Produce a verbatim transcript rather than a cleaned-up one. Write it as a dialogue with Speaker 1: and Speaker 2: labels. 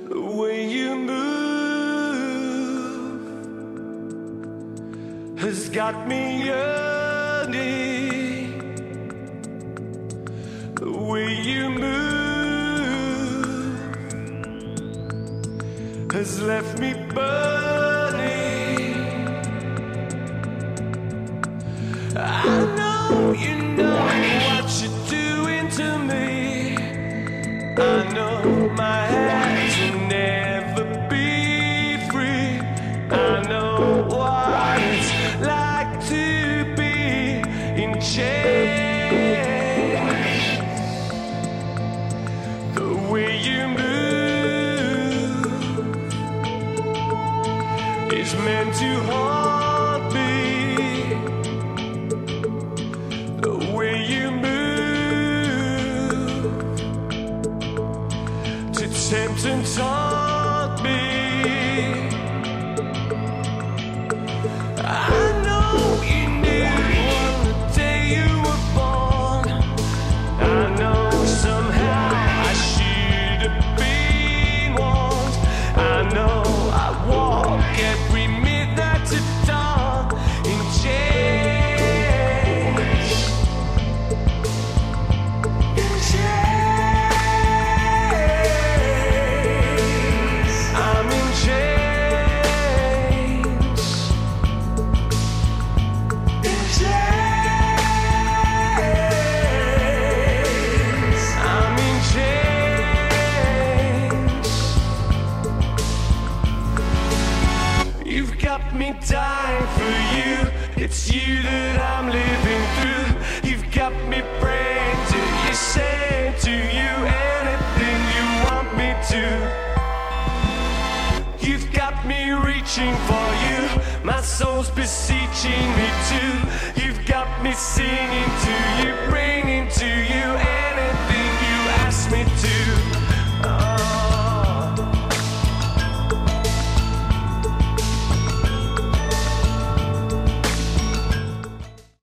Speaker 1: The way you move has got me yearning. The way you move has left me burning. I know you know what you're doing to me. I know my hands will never be free. I know what it's like to be in chains. The way you move is meant to haunt me. The way you move to tempt and taunt me. I know you knew on the day you were born. I know somehow I should have been warned. I know I walk every midnight to dawn in chains. In chains. I'm in chains. In chains. I'm in chains. You've got me dying for you. It's you that I'm living through. You've got me praying to you, saying to you anything you want me to. You've got me reaching for you. My soul's beseeching me too. You've got me singing to you, bringing to you anything you ask me to.